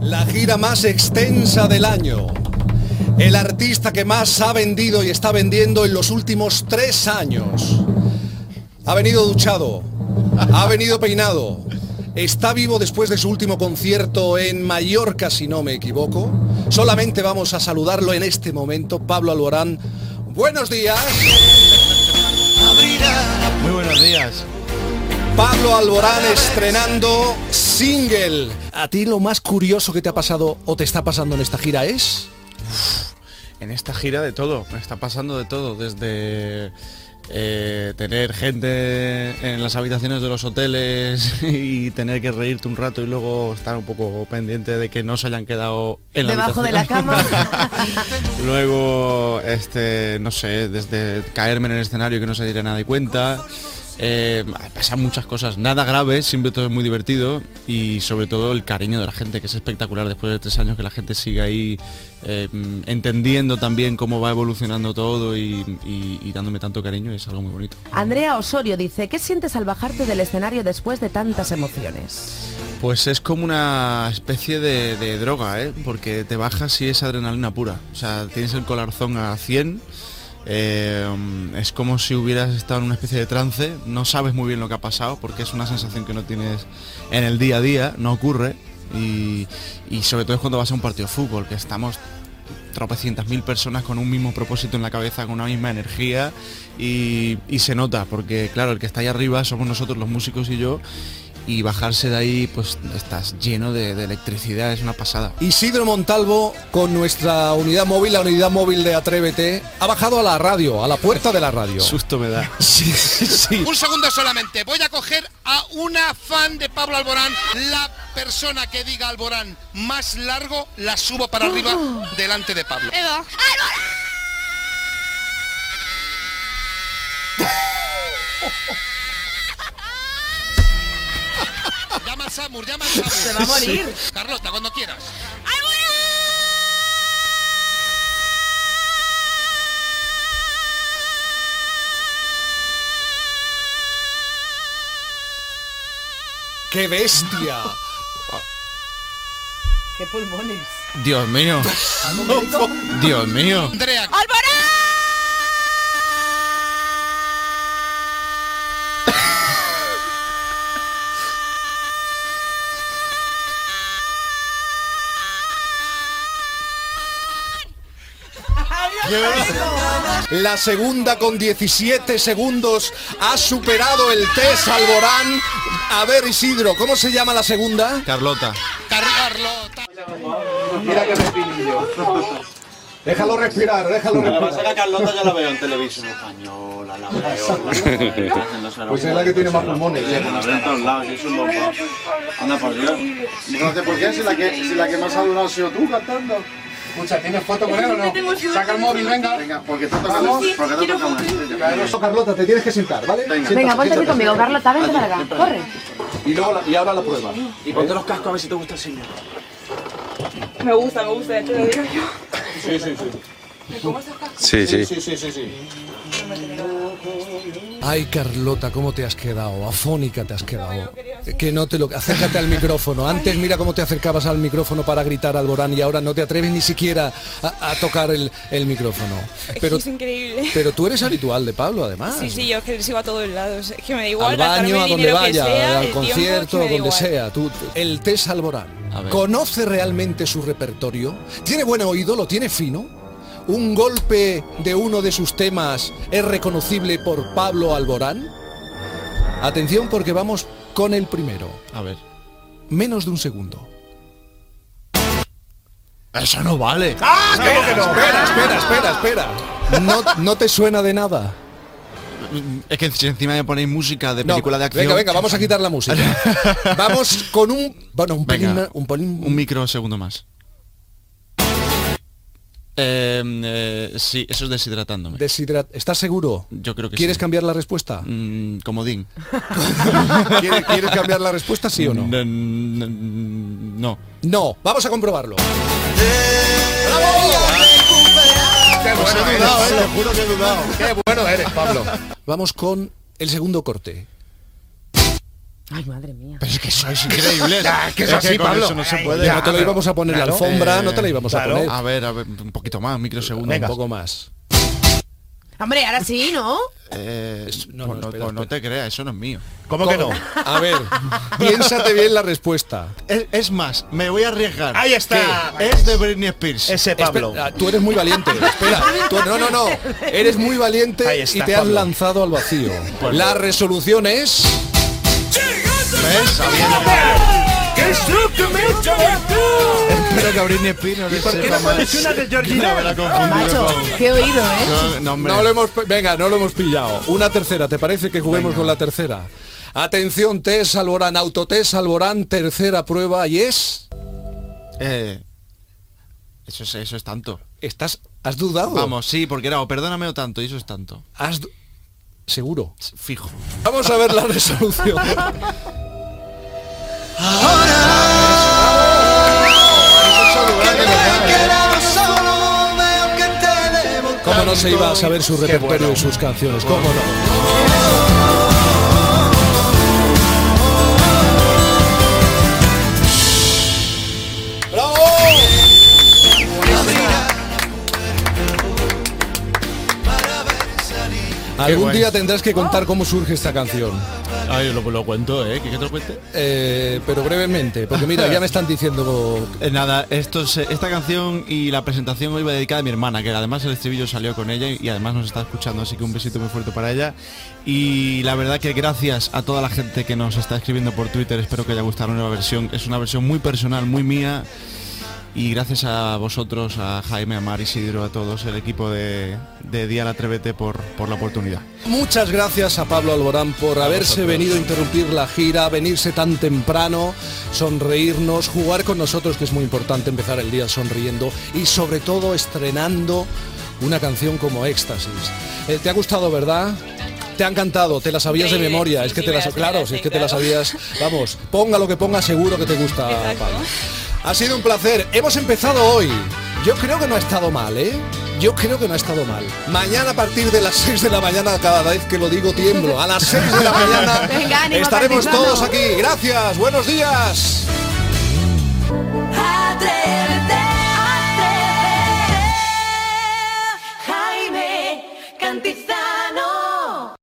La gira más extensa del año. El artista que más ha vendido y está vendiendo en los últimos 3 años. Ha venido duchado, ha venido peinado, está vivo después de su último concierto en Mallorca, si no me equivoco. Solamente vamos a saludarlo en este momento. Pablo Alborán, buenos días. Muy buenos días. Pablo Alborán estrenando single. ¿A ti lo más curioso que te ha pasado o te está pasando en esta gira es? En esta gira de todo, me está pasando de todo, desde tener gente en las habitaciones de los hoteles y tener que reírte un rato y luego estar un poco pendiente de que no se hayan quedado en la debajo habitación. de la cama. Luego, no sé, desde caerme en el escenario y que no se diera nadie cuenta. Pasan muchas cosas, nada grave, siempre todo es muy divertido y sobre todo el cariño de la gente, que es espectacular después de 3 años, que la gente siga ahí entendiendo también cómo va evolucionando todo y dándome tanto cariño, es algo muy bonito. Andrea Osorio dice, ¿qué sientes al bajarte del escenario después de tantas emociones? Pues es como una especie de droga, porque te bajas y es adrenalina pura, o sea, tienes el corazón a 100. Es como si hubieras estado en una especie de trance, no sabes muy bien lo que ha pasado porque es una sensación que no tienes en el día a día, no ocurre y sobre todo es cuando vas a un partido de fútbol, que estamos tropecientas mil personas con un mismo propósito en la cabeza, con una misma energía y se nota porque claro, el que está ahí arriba somos nosotros los músicos y yo, y bajarse de ahí pues estás lleno de electricidad, es una pasada. Isidro Montalvo con nuestra unidad móvil, la unidad móvil de Atrévete, ha bajado a la radio, a la puerta de la radio. Susto me da. Sí, sí. Un segundo solamente, voy a coger a una fan de Pablo Alborán. La persona que diga Alborán más largo la subo para arriba delante de Pablo. ¡Alborán! Llama al Samur, llama al Samur. Se va a morir. Sí. Carlota, cuando quieras. ¡Qué bestia! ¡Qué pulmones! Dios mío. Dios mío. Andrea. ¡Alborán! La segunda con 17 segundos ha superado el test Alborán. A ver, Isidro, ¿cómo se llama la segunda? Carlota. Carlota. Mira que respinillo. Déjalo respirar, déjalo Lo que pasa es respirar. que a Carlota ya la veo en televisión española, la veo. Pues es la que tiene más pulmones. La veo en todos lados, y es un bombón. Anda por Dios. No sé por qué, si la que más ha durado ha sido tú cantando. Escucha, ¿tienes foto con él o no? Saca el móvil, venga. Venga, porque te toca una estrella. Carlota, te tienes que sentar, ¿vale? Venga, ponte aquí conmigo, Carlota, vente para acá, corre. Y ahora la prueba. Y ponte los cascos a ver si te gusta el señor. Me gusta, ya te lo digo yo. Sí, sí, sí. ¿Cómo estás, Carlos? Sí, sí. Sí. Ay, Carlota, ¿cómo te has quedado? Afónica te has quedado. Que no te lo... Acércate al micrófono. Antes mira cómo te acercabas al micrófono para gritar Alborán y ahora no te atreves ni siquiera a tocar el micrófono. Pero, Es increíble. pero tú eres habitual de Pablo, además. Sí, yo es que sigo a todos lados. Es que me da igual. Al baño, gastarme a el donde dinero que vaya, sea, al el tiempo, concierto, es que me da donde igual. sea. El test Alborán. A ver. ¿Conoce realmente su repertorio? ¿Tiene buen oído? ¿Lo tiene fino? ¿Un golpe de uno de sus temas es reconocible por Pablo Alborán? Atención porque vamos con el primero. A ver. Menos de un segundo. Eso no vale. ¡Ah! ¿Cómo que no? Espera. ¿No te suena de nada? Es que si encima me ponéis música de película de acción. Venga, vamos a quitar la música. Vamos con un... Bueno, un Venga, pelín... un microsegundo más. Sí, eso es deshidratándome. ¿Estás seguro? Yo creo que ¿Quieres sí. cambiar la respuesta? Comodín. ¿Quieres cambiar la respuesta, sí o no? No. No, vamos a comprobarlo. Qué bueno eres, te juro que he dudado. Qué bueno eres, Pablo. Vamos con el segundo corte. Ay, madre mía. Pero es que eso es increíble. que es así, con Pablo. eso no se Ay, puede. Ya, no te lo íbamos a poner en la Claro. alfombra, no te la íbamos claro. a poner. A ver, un poquito más, microsegundos. Venga. Un poco más. Hombre, ahora sí, ¿no? No te creas, eso no es mío. ¿Cómo que no? A ver, piénsate bien la respuesta. Es más, me voy a arriesgar. Ahí está. Es de Britney Spears. Ese Pablo. Espera, tú eres muy valiente. Espera, no. Eres muy valiente Ahí está, y te has Pablo. lanzado al vacío. La resolución es... ¿Ves? Espero que a Britney Spears no le ¿Por qué sepa no más. pones una de Georgina? No me la he confundido Macho, con- qué oído, ¿eh? No, hombre. No lo hemos... Venga, no lo hemos pillado. Una tercera, ¿te parece que juguemos con la tercera? Atención, test Alborán, autotest Alborán, tercera prueba y es... Eso es tanto. ¿Has dudado? Vamos, sí, porque era o perdóname o tanto, y eso es tanto. Seguro. Fijo. Vamos a ver la resolución. ¿Cómo no se iba a saber su repertorio y sus canciones? ¿Cómo no? ¡Bravo! Algún bueno. día tendrás que contar cómo surge esta canción. Ay, lo cuento, ¿eh? ¿Que te lo cuente? Pero brevemente, porque mira, ya me están diciendo... Nada, esta canción y la presentación hoy va dedicada a mi hermana, que además el estribillo salió con ella y además nos está escuchando, así que un besito muy fuerte para ella. Y la verdad que gracias a toda la gente que nos está escribiendo por Twitter, espero que haya gustado la nueva versión. Es una versión muy personal, muy mía. Y gracias a vosotros, a Jaime, a Mar, Isidro, a todos, el equipo de Día la Atrévete por la oportunidad. Muchas gracias a Pablo Alborán por haberse venido a interrumpir la gira, venirse tan temprano, sonreírnos, jugar con nosotros, que es muy importante empezar el día sonriendo y sobre todo estrenando una canción como Éxtasis. ¿Te ha gustado, verdad? Te ha encantado, te la sabías Sí, de memoria, sí, es que sí, te me la la sé, claro, me la si es sé, que te la claro. sabías, vamos, ponga lo que ponga, seguro que te gusta, Exacto. Pablo. Ha sido un placer, hemos empezado hoy. Yo creo que no ha estado mal, ¿eh? Yo creo que no ha estado mal. Mañana a partir de las 6 de la mañana, cada vez que lo digo tiemblo, a las 6 de la mañana Venga, ánimo, estaremos Cantizano. todos aquí. Gracias, buenos días. Atrévete, atrévete, Jaime Cantizano.